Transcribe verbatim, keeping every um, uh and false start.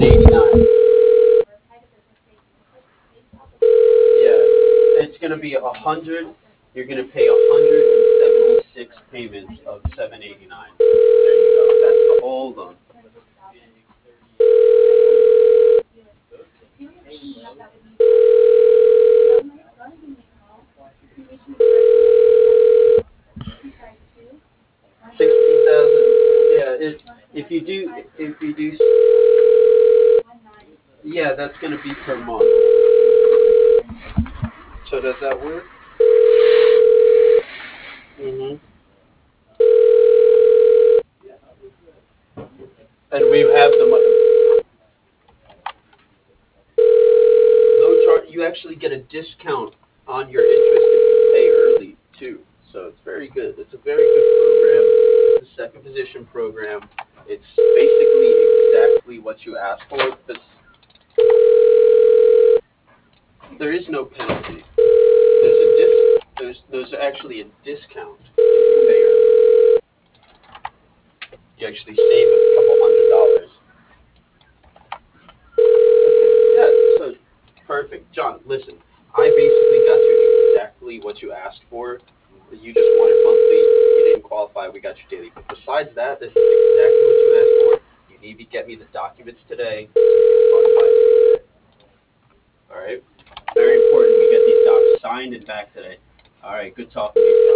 eighty-nine. Yeah, it's gonna be a hundred. You're gonna pay a hundred and seventy-six payments of seven eighty-nine. There you go. That's the whole loan. Sixteen thousand. Yeah. If if you do if you do yeah, that's gonna be per month. So does that work? Mm-hmm. And we have the mo- no charge. You actually get a discount on your interest if you pay early too. So it's very good. It's a very good program. It's a second position program. It's basically exactly what you asked for. Because there is no penalty. There's a dis. There's there's actually a discount if you pay early. You actually save a couple hundred dollars. Okay. Yeah. So perfect, John. Listen, I basically got you exactly what you asked for. You just wanted monthly. You didn't qualify. We got you daily. But besides that, this is exactly what you asked for. You need to get me the documents today so you can fund my today. All right. Very important. We get these docs signed and back today. All right. Good talking to you, John.